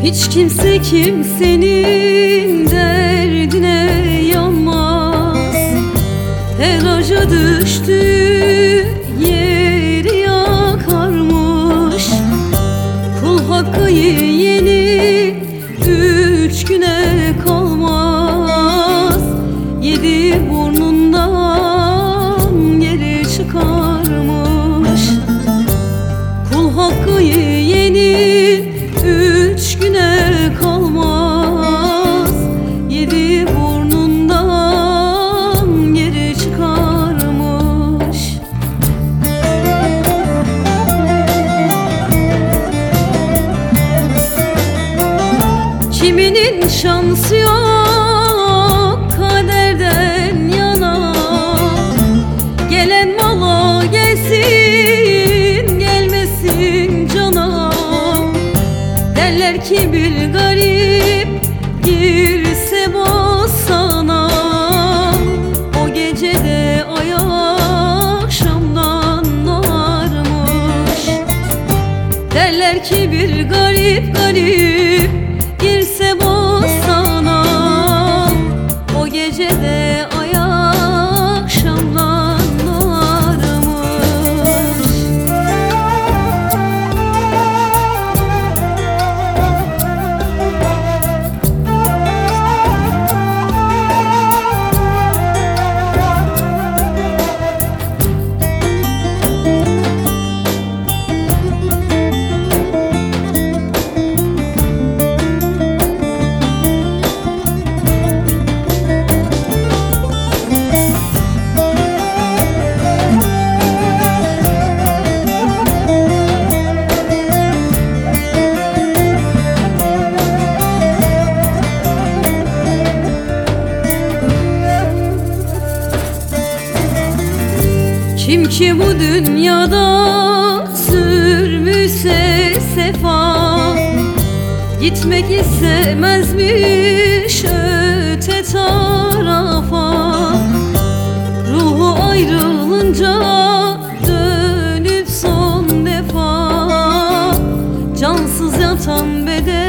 Hiç kimse kimsenin derdine yanmaz. Her acı düştüğü yeri yakarmış. Kul hakkı yiyeni 3 güne kalmaz. 7 burnundan geri çıkarmış. Kul hakkı yiyeni 3 güne kalmaz. 7 burnundan geri çıkarmış. Kiminin şansı yok kaderden yana. Gelen mala gelsin, gelmesin cana. Derler ki bir garip girse bostana. O gecede ay akşamdan varmış. Derler ki bir garip garip girse bostana. O gecede ay akşamdan varmış. Kim ki bu dünyada sürmüşse sefa, gitmek istemezmiş öte tarafa. Ruhu ayrılınca dönüp son defa cansız yatan beden